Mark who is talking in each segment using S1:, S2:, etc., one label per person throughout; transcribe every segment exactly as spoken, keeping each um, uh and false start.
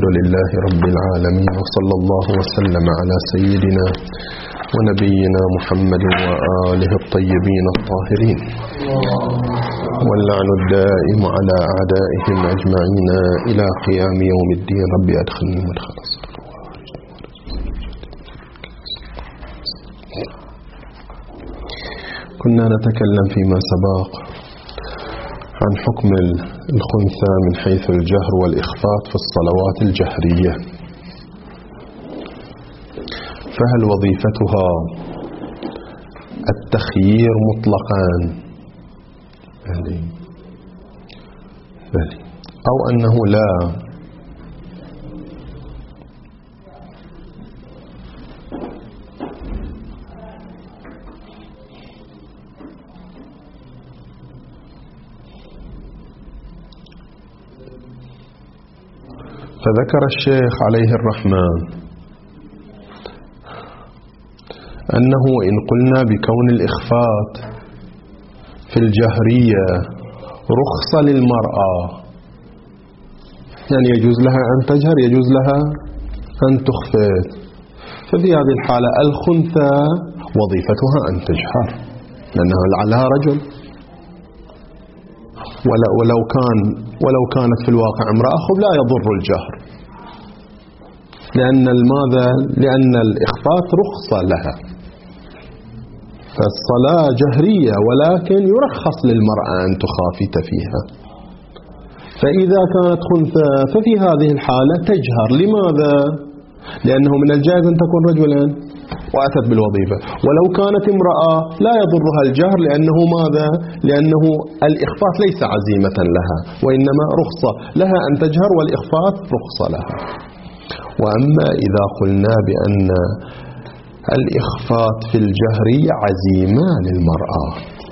S1: لله رب العالمين، وصلى الله وسلم على سيدنا ونبينا محمد وآله الطيبين الطاهرين، واللعن الدائم على أعدائهم أجمعين إلى قيام يوم الدين. ربي أدخلني مدخل الصدق. كنا نتكلم فيما سبق عن حكم الخنثى من حيث الجهر والإخفاء في الصلوات الجهرية، فهل وظيفتها التخيير مطلقا أو أنه لا؟ فذكر الشيخ عليه الرحمن أنه إن قلنا بكون الإخفاء في الجهرية رخصة للمرأة، يعني يجوز لها أن تجهر، يجوز لها أن تخفت، ففي هذه الحالة الخنثى وظيفتها أن تجهر لأنها لعلها رجل، ولو كان ولو كانت في الواقع امرأة خب لا يضر الجهر، لأن الماذا؟ لأن الإخفاء رخصة لها، فالصلاة جهرية ولكن يرخص للمرأة أن تخافت فيها. فإذا كانت خنثى ففي هذه الحالة تجهر. لماذا؟ لأنه من الجائز أن تكون رجلا وأتت بالوظيفة، ولو كانت امرأة لا يضرها الجهر، لأنه ماذا؟ لأنه الإخفاء ليس عزيمة لها وإنما رخصة لها أن تجهر، والإخفاء رخصة لها. وأما إذا قلنا بأن الإخفاء في الجهرية عزيمة للمرأة،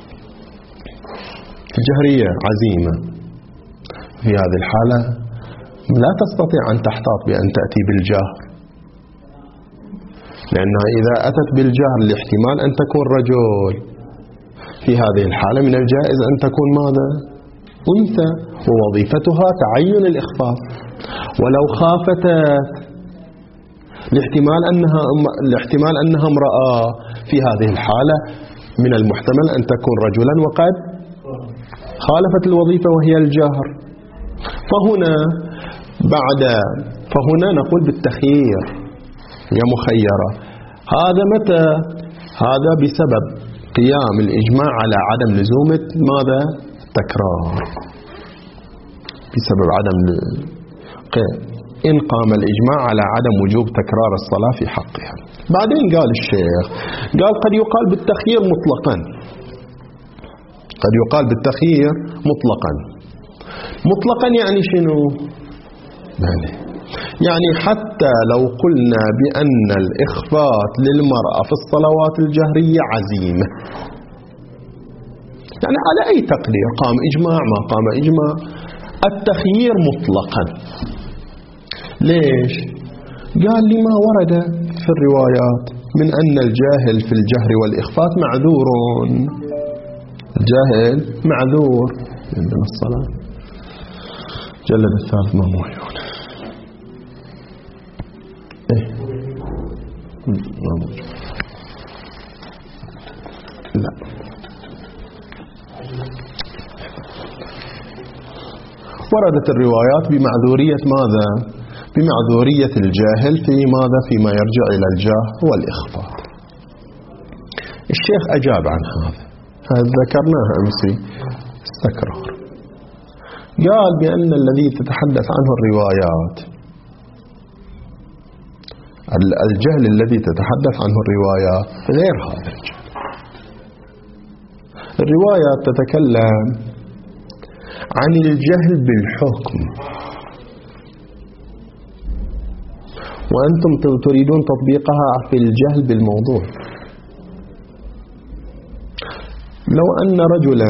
S1: الجهرية عزيمة، في هذه الحالة لا تستطيع أن تحتاط بأن تأتي بالجهر، لأنها إذا أتت بالجهر لاحتمال أن تكون رجل، في هذه الحالة من الجائز أن تكون ماذا؟ أنثى، ووظيفتها تعين الإخفاء. ولو خافتت لاحتمال أنها لاحتمال أنها امرأة، في هذه الحالة من المحتمل أن تكون رجلا وقد خالفت الوظيفة وهي الجهر. فهنا بعد فهنا نقول بالتخيير، هي مخيرة. هذا متى؟ هذا بسبب قيام الإجماع على عدم لزوم ماذا؟ تكرار، بسبب عدم إن قام الإجماع على عدم وجوب تكرار الصلاة في حقها. بعدين قال الشيخ، قال قد يقال بالتخيير مطلقا، قد يقال بالتخيير مطلقا. مطلقا يعني شنو؟ يعني حتى لو قلنا بأن الإخفاء للمرأة في الصلوات الجهرية عزيمة، يعني على أي تقدير، قام إجماع ما قام إجماع، التخيير مطلقا. ليش؟ قال لما ورد في الروايات من أن الجاهل في الجهر والإخفاء معذور، الجاهل معذور. عندنا الصلاة جلد الثالث ما موجود، إيه ما موجود، لا وردت الروايات بمعذورية ماذا؟ بمعذورية الجاهل في ماذا؟ فيما يرجع إلى الجهر والإخفاء. الشيخ أجاب عن هذا، هذا ذكرناها أمسي استكرار. قال بأن الذي تتحدث عنه الروايات، الجهل الذي تتحدث عنه الروايات غير هذا الجهل. الروايات تتكلم عن الجهل بالحكم، وأنتم تريدون تطبيقها في الجهل بالموضوع. لو أن رجلا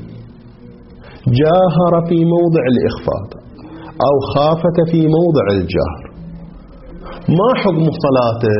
S1: جاهر في موضع الإخفاء أو خافت في موضع الجهر، ما حكم صلاته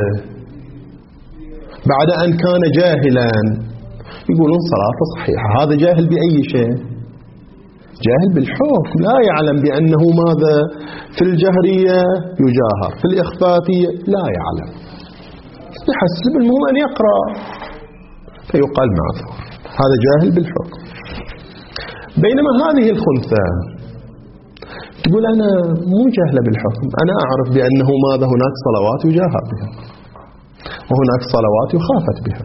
S1: بعد أن كان جاهلا؟ يقولون صلاته صحيحة. هذا جاهل بأي شيء؟ جاهل بالحكم، لا يعلم بأنه ماذا في الجهرية يجاهر، في الإخفاتية لا يعلم، يحسب المهم أن يقرأ فيقال معذور، هذا جاهل بالحكم. بينما هذه الخنثى تقول أنا مو جاهلة بالحكم، أنا أعرف بأنه ماذا هناك صلوات يجاهر بها وهناك صلوات يخافت بها،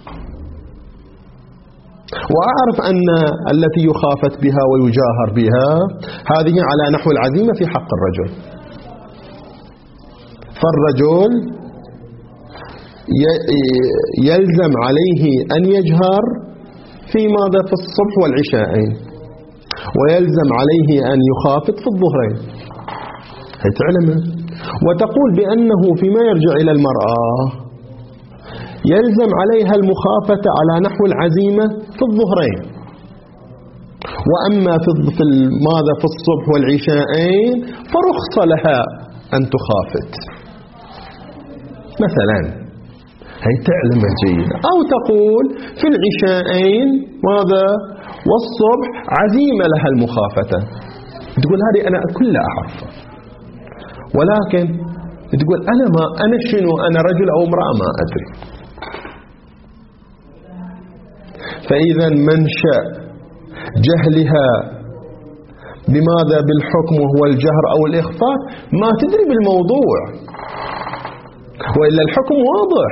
S1: وأعرف أن التي يخافت بها ويجاهر بها هذه على نحو العزيمة في حق الرجل، فالرجل يلزم عليه أن يجهر في ماذا في الصبح والعشاءين، ويلزم عليه أن يخافت في الظهرين، هي تعلمه. وتقول بأنه فيما يرجع إلى المرأة يلزم عليها المخافة على نحو العزيمة في الظهرين، وأما في ماذا في الصبح والعشاءين فرخص لها أن تخافت مثلا، هي تعلم جيدا. أو تقول في العشاءين ماذا والصبح عزيمة لها المخافة، تقول هذه أنا كلها أعرفها، ولكن تقول أنا ما أنا شنو، أنا رجل أو امرأة ما أدري. فإذا منشأ جهلها بماذا بالحكم وهو الجهر أو الإخفاء ما تدري بالموضوع، وإلا الحكم واضح.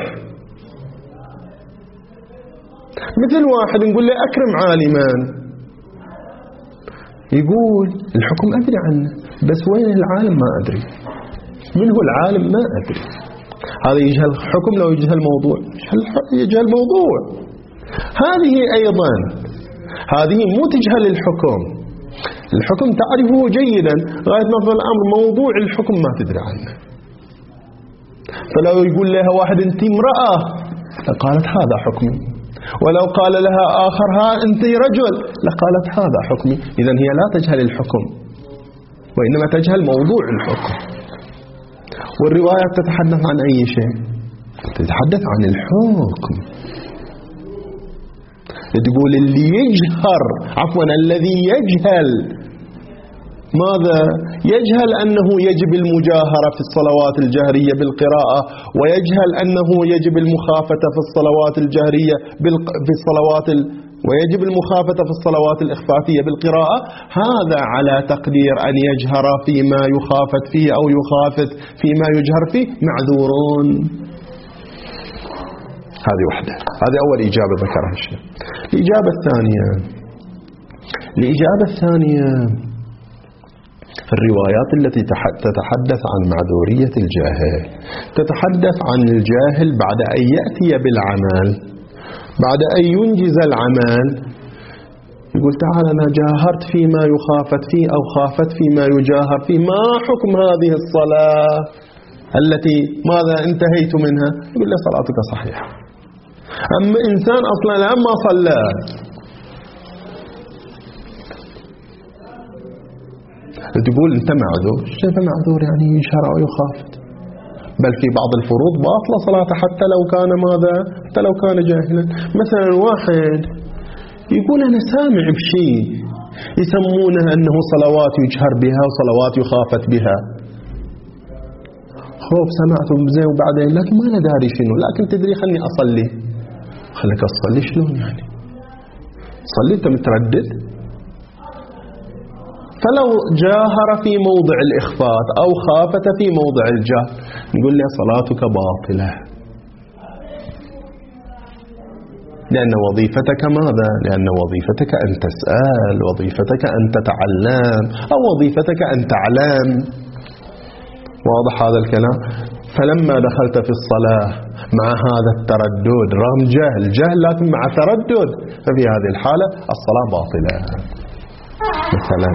S1: مثل واحد نقول له أكرم عالما، يقول الحكم أدري عنه بس وين العالم ما أدري، من هو العالم ما أدري. هذا يجهل الحكم لو يجهل الموضوع، يجهل الموضوع. هذه أيضا هذه مو تجهل الحكم، الحكم تعرفه جيدا غاية ما في الأمر، موضوع الحكم ما تدري عنه. فلو يقول لها واحد أنت امرأة لقالت هذا حكمي، ولو قال لها آخر ها أنت رجل لقالت هذا حكمي. إذن هي لا تجهل الحكم وإنما تجهل موضوع الحكم. والرواية تتحدث عن أي شيء؟ تتحدث عن الحكم. تقول اللي يجهر عفوا الذي يجهل ماذا يجهل أنه يجب المجاهرة في الصلوات الجهرية بالقراءة، ويجهل أنه يجب المخافة في الصلوات الجهرية في الصلوات ال... ويجب المخافة في الصلوات الإخفافية بالقراءة، هذا على تقدير أن يجهر فيما يخافت فيه أو يخافت فيما يجهر فيه معذورون. هذه واحدة، هذه أول إجابة ذكرها الشيخ. الإجابة الثانية الإجابة الثانية الروايات التي تتحدث عن معذورية الجاهل تتحدث عن الجاهل بعد أن يأتي بالعمل، بعد أن ينجز العمل، يقول تعال أنا جاهرت فيما يخافت فيه أو خافت فيما يجاهر فيه، ما حكم هذه الصلاة التي ماذا انتهيت منها؟ يقول له صلاتك صحيحة. أما إنسان أصلا لما صلى تقول أنت معذور، كيف معذور يعني يشهر أو يخافت؟ بل في بعض الفروض باطلة صلاته حتى لو كان ماذا حتى لو كان جاهلا. مثلا واحد يقول أنا سامع بشيء يسمونها أنه صلوات يجهر بها وصلوات يخافت بها، خوف سمعته بزين وبعدين لكن ما أنا داري شنو، لكن تدري خلني أصلي. خلك أصلي شلون يعني؟ صلي أنت متردد؟ فلو جاهر في موضع الإخفات أو خافت في موضع الجهر نقول له صلاتك باطلة، لأن وظيفتك ماذا؟ لأن وظيفتك أن تسأل، وظيفتك أن تتعلم، أو وظيفتك أن تعلم. واضح هذا الكلام؟ فلما دخلت في الصلاة مع هذا التردد رغم جهل جهل لكن مع تردد، ففي هذه الحالة الصلاة باطلة. مثلا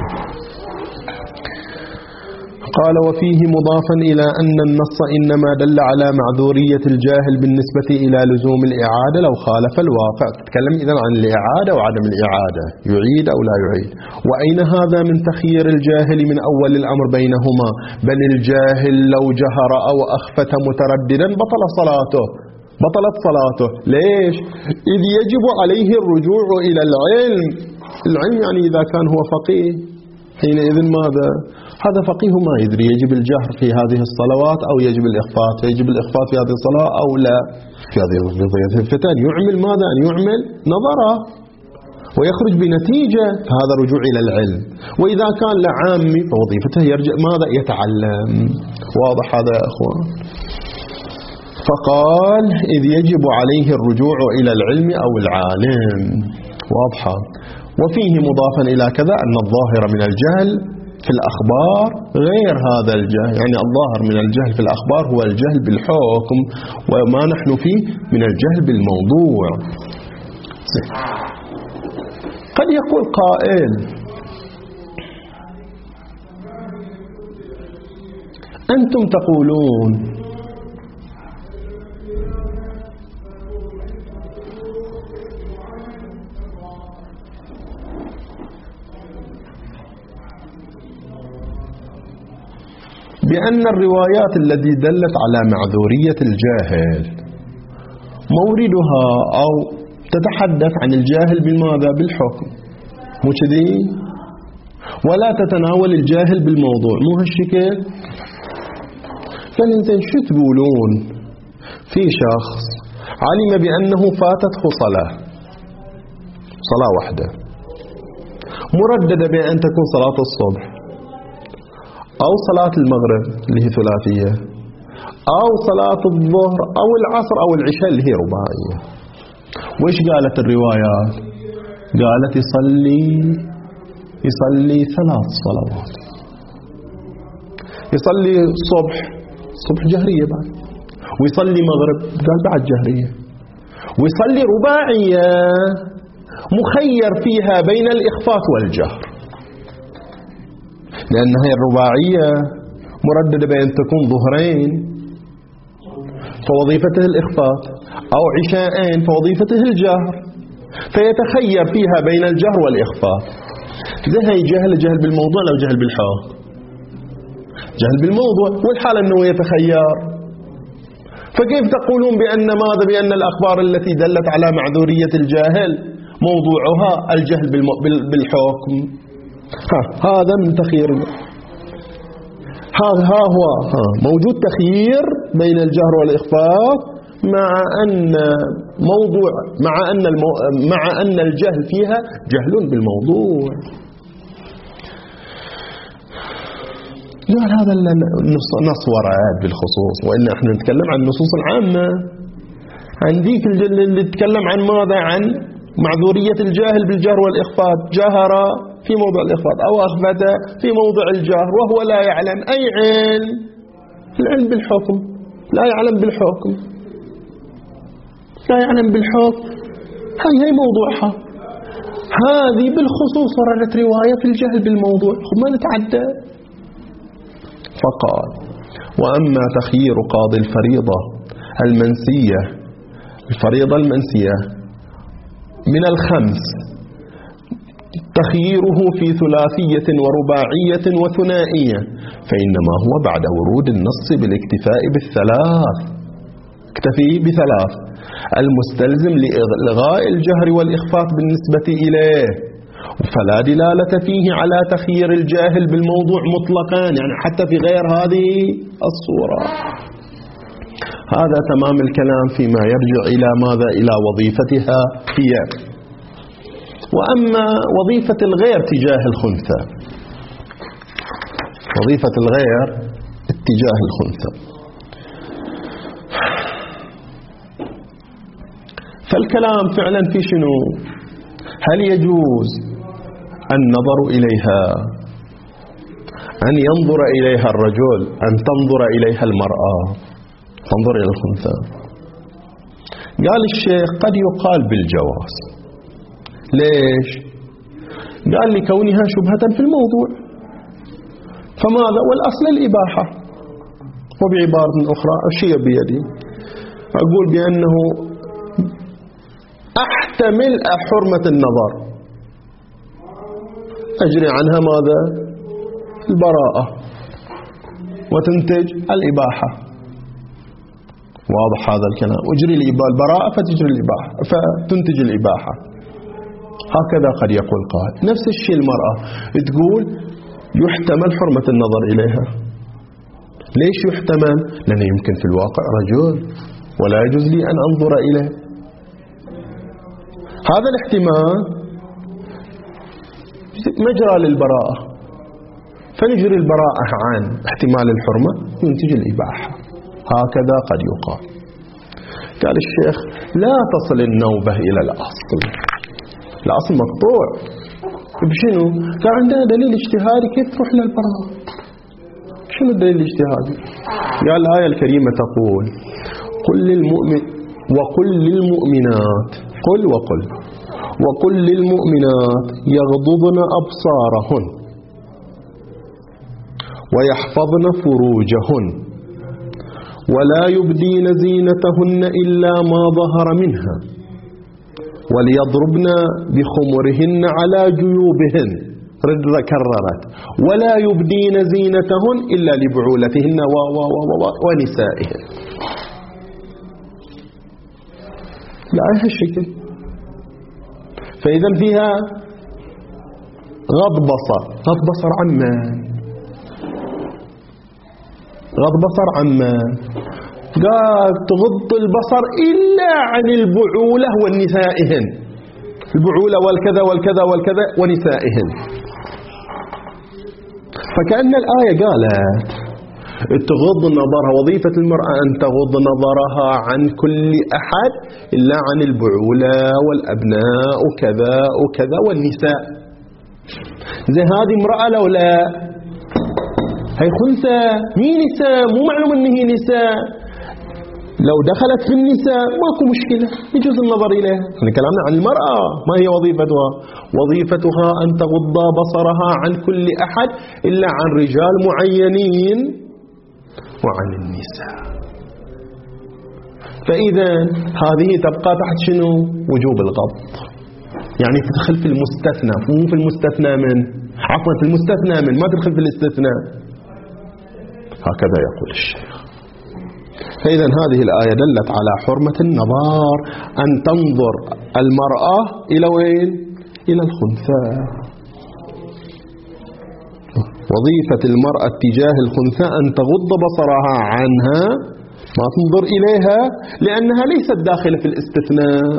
S1: قال وفيه مضافا إلى أن النص إنما دل على معذورية الجاهل بالنسبة إلى لزوم الإعادة لو خالف الواقع. تتكلم إذن عن الإعادة وعدم الإعادة، يعيد أو لا يعيد. وأين هذا من تخيير الجاهل من أول الأمر بينهما؟ بل الجاهل لو جهر أو أخفت مترددا بطل صلاته، بطلت صلاته. ليش؟ إذ يجب عليه الرجوع إلى العلم العلم يعني إذا كان هو فقيه حينئذ ماذا؟ هذا فقيه ما يدري يجب الجهر في هذه الصلوات أو يجب الإخفاء، يجب الإخفاء في هذه الصلاة أو لا في هذه الفتن. يعمل ماذا؟ أن يعمل نظرة ويخرج بنتيجة، هذا رجوع إلى العلم. وإذا كان لعامي فوظيفته يرجع ماذا؟ يتعلم. واضح هذا يا أخوان؟ فقال إذ يجب عليه الرجوع إلى العلم أو العالم. واضحة. وفيه مضافا إلى كذا أن الظاهر من الجهل في الأخبار غير هذا الجهل، يعني الظاهر من الجهل في الأخبار هو الجهل بالحكم، وما نحن فيه من الجهل بالموضوع. قد يقول قائل أنتم تقولون بأن الروايات التي دلت على معذورية الجاهل موردها أو تتحدث عن الجاهل بالماذا؟ بالحكم، مو كذي؟ ولا تتناول الجاهل بالموضوع، مو هالشكل؟ فالإنسان شو تقولون في شخص علم بأنه فاتته صلاة صلاة واحدة مرددة بأن تكون صلاة الصبح أو صلاة المغرب اللي هي ثلاثية أو صلاة الظهر أو العصر أو العشاء اللي هي رباعية. وإيش قالت الروايات؟ قالت يصلي يصلي ثلاث صلوات، يصلي صبح صبح جهرية بعد، ويصلي مغرب قال بعد جهرية، ويصلي رباعية مخير فيها بين الإخفاء والجهر، لأن هي الرباعية مرددة بأن تكون ظهرين فوظيفته الإخفاء أو عشاءين فوظيفته الجهر، فيتخير فيها بين الجهر والإخفاء. إذا هي جهل جهل بالموضوع لو جهل بالحال؟ جهل بالموضوع، والحال أنه يتخير. فكيف تقولون بأن ماذا؟ بأن الأخبار التي دلت على معذورية الجاهل موضوعها الجهل بالحكم. ها هذا من تخيير، هذا ها هو ها موجود تخيير بين الجهر والإخفاء، مع أن موضوع مع أن المو مع أن الجهل فيها جهل بالموضوع. قال هذا نص وراد بالخصوص، وإن احنا نتكلم عن النصوص العامة، عن ذيك اللي تتكلم عن ماذا؟ عن معذورية الجاهل بالجهر والإخفاء، جهر في موضع الإخفاء أو أخفت في موضع الجهر وهو لا يعلم أي علم، العلم بالحكم، لا يعلم بالحكم، لا يعلم بالحكم، هاي هي موضوعها. هذه بالخصوص وردت رواية في الجهل بالموضوع، ما نتعدى. فقال وأما تخيير قاضي الفريضة المنسية، الفريضة المنسية من الخمس، تخييره في ثلاثية ورباعية وثنائية، فإنما هو بعد ورود النص بالاكتفاء بالثلاث، اكتفي بثلاث، المستلزم لإلغاء الجهر والإخفاء بالنسبة إليه، فلا دلالة فيه على تخيير الجاهل بالموضوع مطلقا، يعني حتى في غير هذه الصورة. هذا تمام الكلام فيما يرجع إلى ماذا؟ إلى وظيفتها هي. وأما وظيفة الغير تجاه الخنثى، وظيفة الغير اتجاه الخنثى، فالكلام فعلا في شنو؟ هل يجوز النظر إليها، أن ينظر إليها الرجل، أن تنظر إليها المرأة، تنظر إلى الخنثى؟ قال الشيخ قد يقال بالجواز. ليش؟ قال لكونها شبهة في الموضوع، فماذا؟ والأصل الإباحة. وبعبارة أخرى أشير بيدي أقول بأنه أحتمل حرمة النظر، أجري عنها ماذا؟ البراءة، وتنتج الإباحة. واضح هذا الكلام؟ أجري البراءة فتجري الإباحة، فتنتج الإباحة. هكذا قد يقول قائل. نفس الشيء المرأة تقول يحتمل حرمة النظر إليها. ليش يحتمل؟ لأنه يمكن في الواقع رجل ولا يجوز لي أن أنظر إليه. هذا الاحتمال مجرى للبراءة، فنجري البراءة عن احتمال الحرمة ينتج الإباحة. هكذا قد يقال. قال الشيخ لا تصل النوبة إلى الأصل، الأصل مقطوع. بشنو؟ قال عندنا دليل اجتهادي، كيف تروح للبراءة؟ شنو الدليل الاجتهادي؟ قال الآية الكريمة تقول قل للمؤمن وقل للمؤمنات قل وقل وقل للمؤمنات يغضضن أبصارهن ويحفظن فروجهن ولا يبدين زينتهن إلا ما ظهر منها وليضربن بخمرهن على جيوبهن، رد كررت ولا يبدين زينتهن إلا لبعولتهن و و و ونسائهن. لا هالشكل. فإذا فيها غض بصر. غض بصر عمان؟ غض بصر عمان؟ قال تغض البصر إلا عن البعولة ونسائهن، البعولة والكذا والكذا والكذا ونسائهن. فكأن الآية قالت تغض نظرها، وظيفة المرأة أن تغض نظرها عن كل أحد إلا عن البعولة والأبناء وكذا وكذا والنساء. زي هذه امرأة لو لا هي خنثى، مي نساء، مو معلوم أنه هي نساء، لو دخلت في النساء ماكو مشكلة، يجوز النظر إليها. يعني كلامنا عن المرأة، ما هي وظيفتها؟ وظيفتها أن تغض بصرها عن كل أحد إلا عن رجال معينين وعن النساء. فإذا هذه تبقى تحت شنو؟ وجوب الغض. يعني تدخل في المستثنى، مو في المستثنى من، عفوا في المستثنى من، ما تدخل في الاستثناء. هكذا يقول الشيخ. فإذا هذه الآية دلت على حرمة النظر، أن تنظر المرأة إلى وين؟ إلى الخنثى. وظيفة المرأة تجاه الخنثى أن تغض بصرها عنها، ما تنظر إليها، لأنها ليست داخلة في الاستثناء.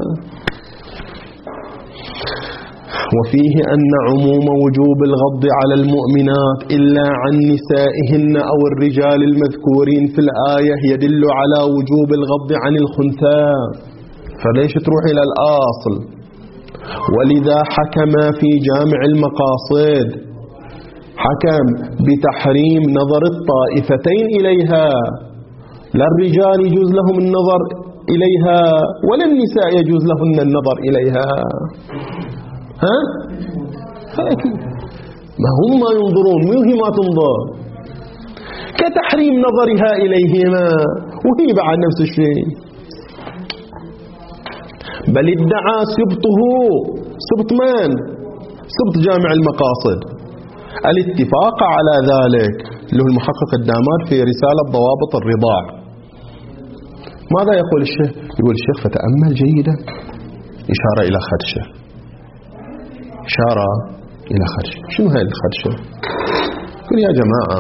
S1: وفيه أن عموم وجوب الغض على المؤمنات إلا عن نسائهن أو الرجال المذكورين في الآية يدل على وجوب الغض عن الخنثى، فليش تروح إلى الأصل؟ ولذا حكم في جامع المقاصد، حكم بتحريم نظر الطائفتين إليها، لا الرجال يجوز لهم النظر إليها ولا النساء يجوز لهن النظر إليها. ها؟ ما هم ما ينظرون، مو هي ما تنظر، كتحريم نظرها إليهما، وهي بعد نفس الشيء. بل ادعى سبطه، سبط من؟ سبط جامع المقاصد، الاتفاق على ذلك، اللي هو المحقق الدامار في رسالة ضوابط الرضاع. ماذا يقول الشيخ؟ يقول الشيخ فتأمل جيدا، إشارة إلى خدشة، إشارة إلى خدشة. شنو هاي الخدشة؟ يقول يا جماعة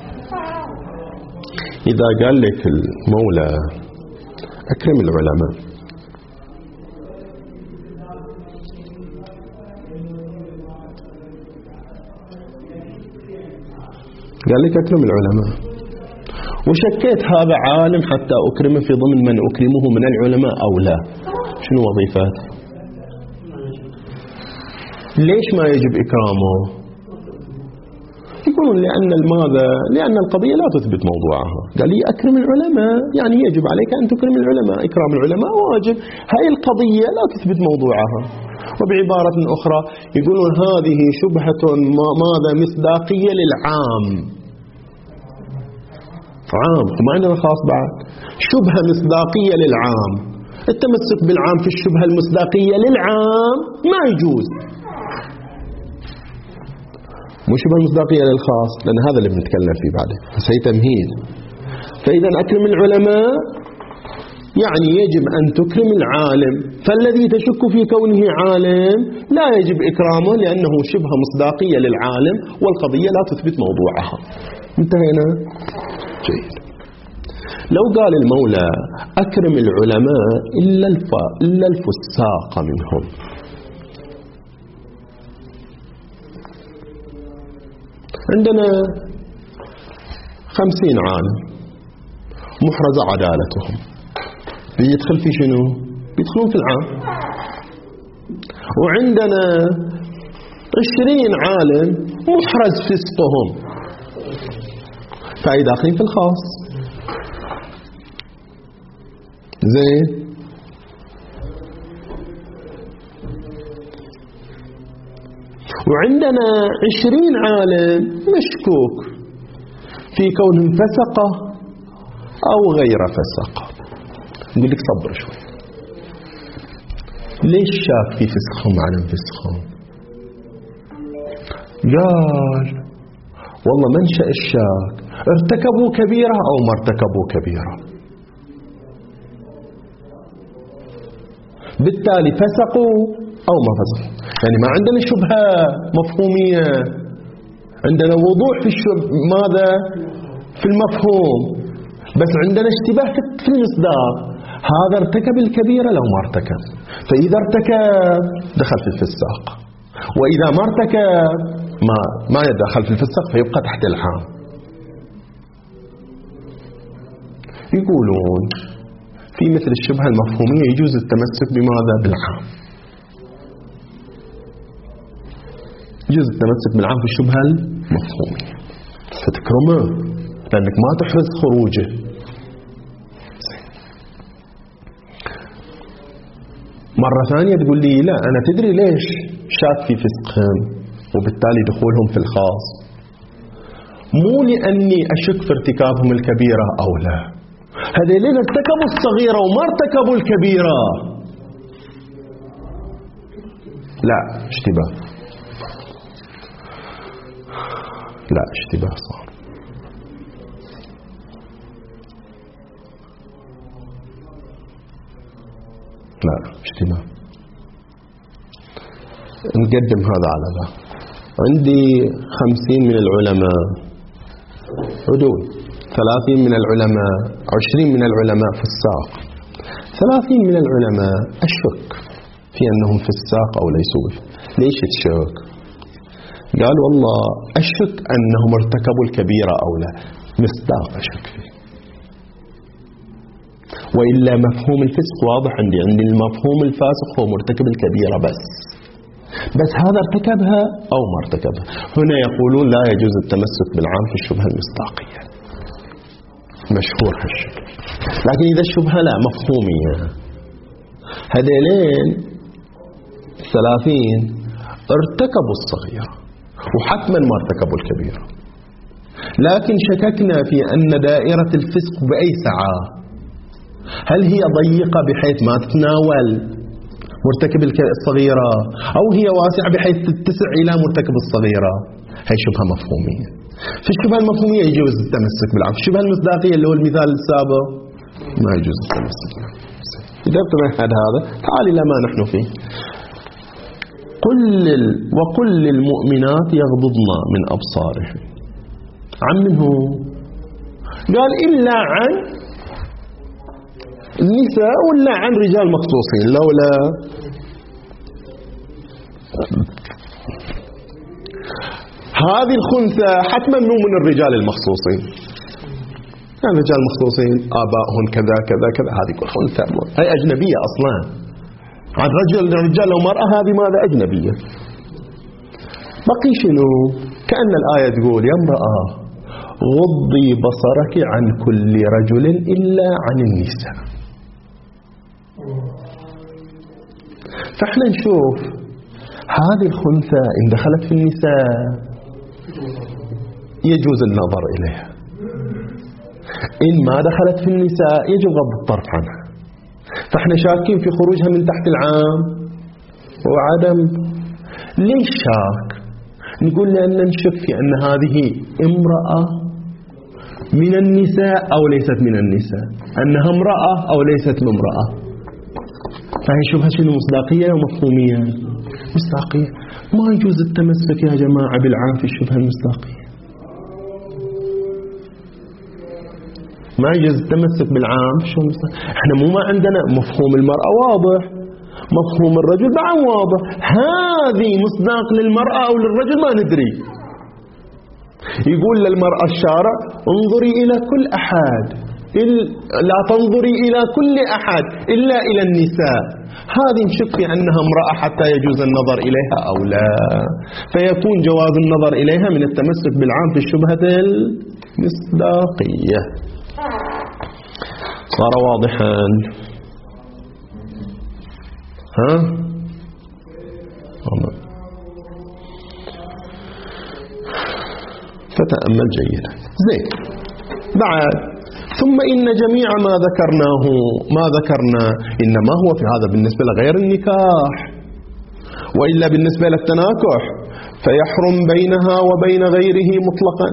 S1: إذا قال لك المولى أكرم العلماء، قال لك أكرم العلماء، وشكيت هذا عالم حتى أكرمه في ضمن من أكرمه من العلماء أو لا، شنو وظيفاته؟ ليش ما يجب إكرامه؟ يقولون لأن الماذا؟ لأن القضية لا تثبت موضوعها. قال لي أكرم العلماء، يعني يجب عليك أن تكرم العلماء، إكرام العلماء واجب. هاي القضية لا تثبت موضوعها. وبعبارة أخرى يقولون هذه شبهة ماذا؟ مصداقية للعام، عام وما عندنا خاص بعد، شبهة مصداقية للعام. التمسك بالعام في الشبهة المصداقية للعام ما يجوز، مو شبهة مصداقية للخاص، لأن هذا اللي بنتكلم فيه بعده، بس هي تمهيد. فإذا أكرم العلماء يعني يجب أن تكرم العالم، فالذي تشك في كونه عالم لا يجب إكرامه لأنه شبه مصداقية للعالم والقضية لا تثبت موضوعها. انتهينا؟ جيد. لو قال المولى أكرم العلماء إلا, الف... إلا الفساق منهم، عندنا خمسين عالم محرز عدالتهم، بيدخل في شنو؟ بيدخلون في العام. وعندنا عشرين عالم محرز فسقهم، فأي داخلين في الخاص. زين. وعندنا عشرين عالم مشكوك في كونهم فسقة أو غير فسقة. نقول لك صبر شوي، ليش شاك في فسقهم عدم فسقهم؟ قال والله منشأ الشاك ارتكبوا كبيرة أو ما ارتكبوا كبيرة، بالتالي فسقوا أو ما فسقوا. يعني ما عندنا شبهة مفهومية، عندنا وضوح في الشبه ماذا في المفهوم، بس عندنا اشتباه في المصداق. هذا ارتكب الكبيرة لو ما ارتكب، فإذا ارتكب دخل في الفساق، وإذا ما ارتكب ما ما يدخل في الفساق فيبقى تحت العام. يقولون في مثل الشبهة المفهومية يجوز التمسك بماذا؟ بالعام. يجوز التمسك بالعام في الشبهة المفهومية، فتكرمه لأنك ما تحرز خروجه. مرة ثانية تقول لي لا أنا تدري ليش شاك في فسقهم وبالتالي دخولهم في الخاص؟ مو لأني أشك في ارتكابهم الكبيرة أو لا، هذين ارتكبوا الصغيرة وما ارتكبوا الكبيرة. لا اشتباه، لا اشتباه صار. لا اشتباه. نقدم هذا على ذا. عندي خمسين من العلماء عدول، ثلاثين من العلماء، عشرين من العلماء فساق، ثلاثين من العلماء أشك في أنهم فساق أو ليسوا. ليش تشك؟ قال والله أشك أنهم ارتكبوا الكبيرة أو لا، مصداق أشك فيه. وإلا مفهوم الفسق واضح عندي، عندي المفهوم الفاسق هو مرتكب الكبيرة بس بس هذا ارتكبها أو ما ارتكبها. هنا يقولون لا يجوز التمسك بالعام في الشبهة المصداقية، مشهور هالشكل. لكن إذا الشبهة لا مفهومية، هذين ثلاثين ارتكبوا الصغيرة وحتما ما ارتكبوا الكبيرة، لكن شككنا في أن دائرة الفسق بأي سعة، هل هي ضيقة بحيث ما تتناول مرتكب الصغيرة أو هي واسعة بحيث تتسع إلى مرتكب الصغيرة؟ هي شبهة مفهومية. في الشبهة المفهومية يجوز التمسك بالعام. في الشبهة المصداقية اللي هو المثال السابق ما يجوز التمسك بالعام. إذا ابتمعت هذا تعال إلى ما نحن فيه. قل وقل للمؤمنات يغضضن من أبصارهن. عن منه؟ قال إلا عن النساء ولا عن رجال مخصوصين؟ لولا هذه الخنثى حتما مو من الرجال المخصوصين. يعني الرجال المخصوصين آبائهم كذا كذا كذا، هذه كل خنثى هي أجنبية أصلا عن رجل الرجال ومرأة، هذه ماذا؟ أجنبية. بقي شنو؟ كأن الآية تقول يا امرأة غضي بصرك عن كل رجل إلا عن النساء. فاحنا نشوف هذه الخنثى إن دخلت في النساء يجوز النظر إليها، إن ما دخلت في النساء يجب غض الطرف عنها. فاحنا شاكين في خروجها من تحت العام وعدم. ليش شاك؟ نقول لأن نشك في أن هذه امرأة من النساء أو ليست من النساء، أنها امرأة أو ليست بامرأة. فهي شبهة شنو؟ مصداقية ومفهومية؟ مصداقية. ما يجوز التمسك يا جماعة بالعام في الشبهة المصداقية، ما يجوز التمسك بالعام. شو المصداقية؟ احنا مو ما عندنا مفهوم المرأة واضح، مفهوم الرجل بعد واضح، هذه مصداق للمرأة أو للرجل ما ندري. يقول للمرأة الشارع انظري إلى كل أحد، لا تنظري إلى كل أحد إلا إلى النساء، هذه نشك في أنها امرأة حتى يجوز النظر إليها أو لا، فيكون جواز النظر إليها من التمسك بالعام في الشبهة المصداقية. صار واضحا؟ ها؟ فتأمل جيدا. زين. بعد ثم إن جميع ما ذكرناه ما ذكرنا إنما هو في هذا بالنسبة لغير النكاح، وإلا بالنسبة للتناكح فيحرم بينها وبين غيره مطلقا.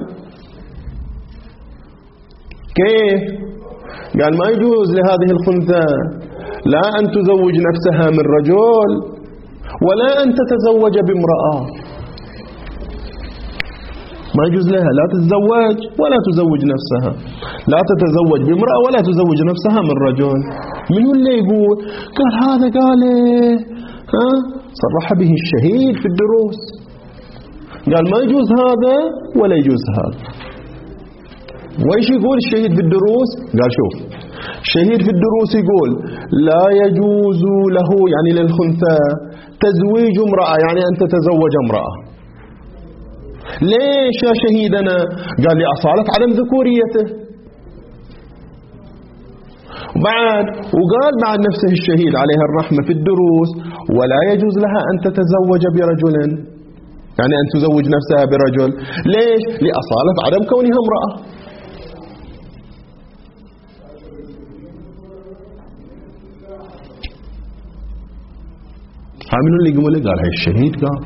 S1: كيف؟ قال ما يجوز لهذه الخنثى لا أن تزوج نفسها من رجل ولا أن تتزوج بامرأة، ما يجوز لها لا تتزوج ولا تزوج نفسها، لا تتزوج بامرأة ولا تزوج نفسها من رجل. من هو اللي يقول؟ قال هذا قال ها صرح به الشهيد في الدروس، قال ما يجوز هذا ولا يجوز هذا. وإيش يقول الشهيد في الدروس؟ قال شوف الشهيد في الدروس يقول لا يجوز له يعني للخنثى تزويج امرأة، يعني أن تتزوج امرأة. ليش يا شهيدنا؟ قال لأصالة عدم ذكوريته. بعد وقال بعد نفسه الشهيد عليه الرحمة في الدروس ولا يجوز لها أن تتزوج برجل، يعني أن تزوج نفسها برجل. ليش؟ لأصالة عدم كونها امرأة. عاملوا اللي يقول قال هاي الشهيد قال.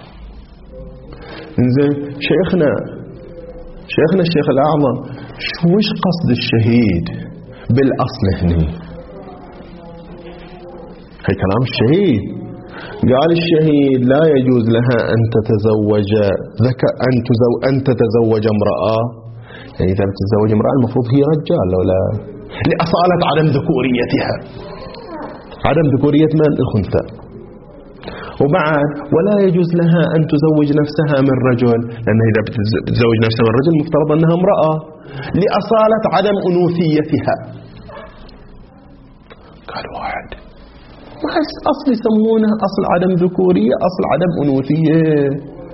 S1: انزين شيخنا شيخنا الشيخ الأعظم وش قصد الشهيد بالأصل هنا؟ هي كلام الشهيد. قال الشهيد لا يجوز لها أن تتزوج ذكر أن تزو أن تتزوج امرأة، يعني إذا تتزوج امرأة المفروض هي رجال لو لا، لأصالة عدم ذكوريتها، عدم ذكورية من؟ الخنثى. وبعد ولا يجوز لها أن تزوج نفسها من رجل، لأنها إذا بتزوج نفسها من رجل مفترض أنها امرأة، لأصالة عدم أنوثيتها. قال واحد ما أصل يسمونه أصل عدم ذكورية، أصل عدم أنوثية.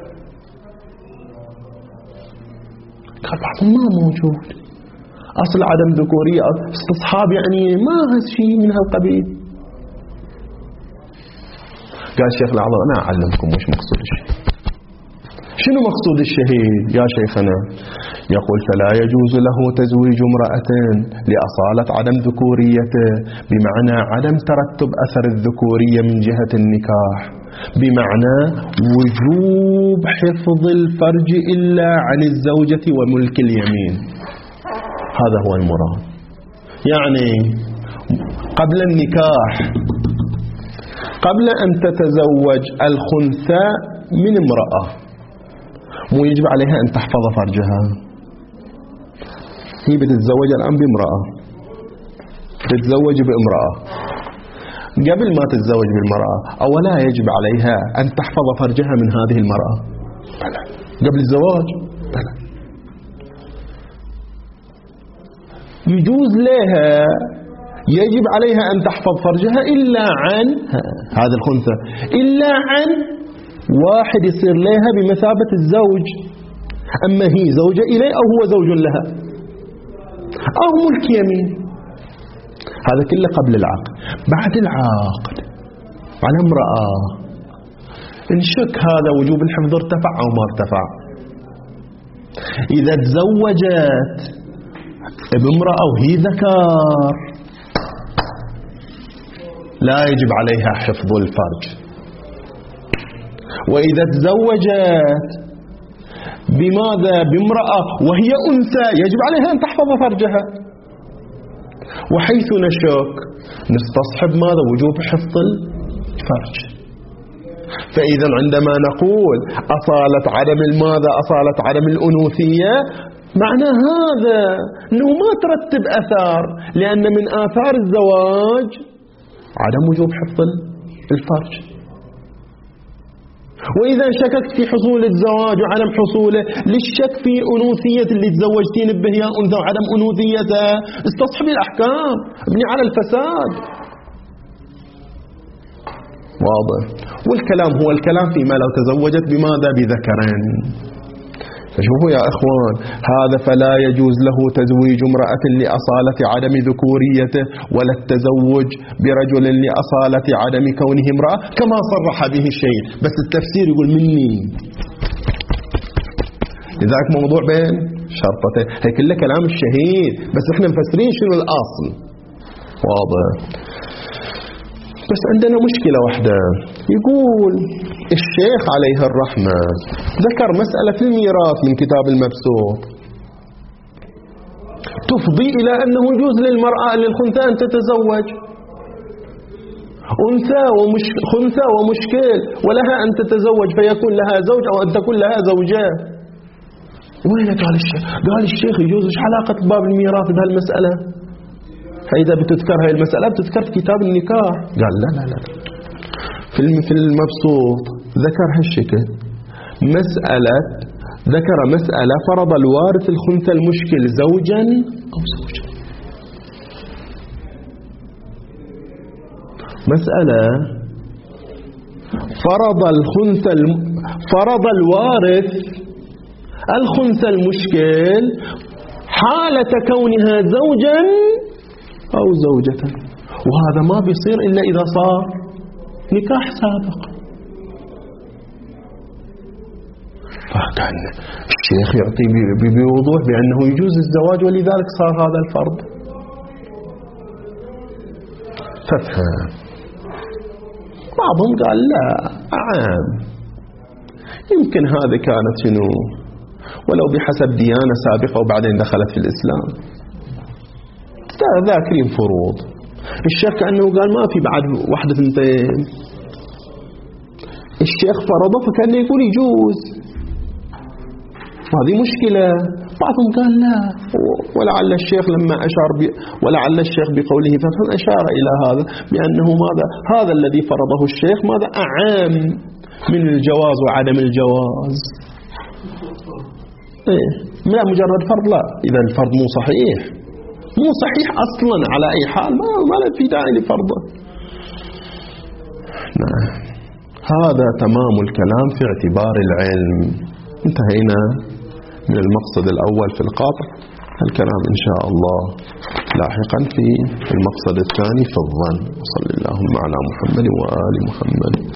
S1: قال بعضهم ما موجود أصل عدم ذكورية، استصحاب يعني ما هذا شيء من هالقبيل. قال الشيخ الأعظم أنا أعلمكم وش مقصود الشهيد. شنو مقصود الشهيد يا شيخنا؟ يقول فلا يجوز له تزويج امرأة لأصالة عدم ذكوريته، بمعنى عدم ترتب أثر الذكورية من جهة النكاح، بمعنى وجوب حفظ الفرج إلا عن الزوجة وملك اليمين. هذا هو المراد. يعني قبل النكاح قبل أن تتزوج الخنثى من امرأة مو يجب عليها أن تحفظ فرجها. هي بتتزوج الآن بامرأة، تتزوج بامرأة، قبل ما تتزوج بالمرأة أولا يجب عليها أن تحفظ فرجها من هذه المرأة بلى. قبل الزواج بلى. يجوز لها يجب عليها أن تحفظ فرجها إلا عن هذا الخنثى، إلا عن واحد يصير لها بمثابة الزوج، أما هي زوجة إليه أو هو زوج لها أو ملك يمين. هذا كله قبل العقد. بعد العقد على امرأة نشك هذا وجوب الحفظ ارتفع أو ما ارتفع. إذا تزوجت بامرأة وهي ذكر لا يجب عليها حفظ الفرج، وإذا تزوجت بماذا؟ بامرأة وهي أنثى يجب عليها أن تحفظ حفظ فرجها. وحيث نشك نستصحب ماذا؟ وجوب حفظ الفرج. فإذا عندما نقول أصالة عدم الماذا؟ أصالة عدم الأنوثية، معنى هذا أنه ما ترتب أثار، لأن من آثار الزواج عدم وجوب حفظ الفرج. وإذا شككت في حصول الزواج وعدم حصوله للشك في أنوثية اللي تزوجتين به يا أنثى وعدم أنوثيته، استصحبي الأحكام، ابني على الفساد. واضح. والكلام هو الكلام فيما لو تزوجت بماذا؟ بذكرين. فشوفوا يا إخوان، هذا فلا يجوز له تزويج امرأة لأصالة عدم ذكوريته، ولا التزوج برجل لأصالة عدم كونه امرأة، كما صرح به الشيخ، بس التفسير يقول مني. لذلك موضوع بين شرطتين، هي كله كلام الشهيد، بس احنا مفسرين شنو الأصل. واضح. بس عندنا مشكلة واحدة، يقول الشيخ عليه الرحمة ذكر مسألة الميراث من كتاب المبسوط تفضي إلى أنه يجوز للمرأة للخنثى أن تتزوج أنثى ومش خنثى ومشكل، ولها أن تتزوج فيكون لها زوج أو أن تكون لها زوجة. وين قال الشيخ؟ قال الشيخ يجوز. إيش علاقة باب الميراث بهالمسألة؟ فإذا بتذكر هاي المسألة بتذكر في كتاب النكاح. قال لا لا لا، في المبسوط ذكر هالشكل مسألة، ذكر مسألة فرض الوارث الخنثى المشكل زوجا أو زوجا. مسألة فرض الخنثى الم... فرض الوارث الخنثى المشكل حالة كونها زوجا أو زوجة، وهذا ما بيصير إلا إذا صار نكاح سابق. فكان الشيخ يعطي بوضوح بأنه يجوز الزواج، ولذلك صار هذا الفرض. فافهم. بعضهم قال لا عام، يمكن هذا كانت شنو ولو بحسب ديانة سابقة وبعدين دخلت في الإسلام، ذاكرين فروض. الشيخ كأنه قال ما في بعد واحدة ثنتين، الشيخ فرضه فكان يقول يجوز. هذه مشكلة. بعضهم قال لا، ولعل الشيخ لما أشار ب... ولعل الشيخ بقوله فهم أشار إلى هذا بأنه ماذا؟ هذا الذي فرضه الشيخ ماذا؟ أعام من الجواز وعدم الجواز. إيه؟ لا مجرد فرض، لا، إذا الفرض مو صحيح، مو صحيح أصلا على أي حال، ما ما له في داعي لفرضه. نعم، هذا تمام الكلام في اعتبار العلم. انتهينا من المقصد الأول في القطع، الكلام إن شاء الله لاحقا في المقصد الثاني في الظن. وصلى اللهم على محمد وآل محمد.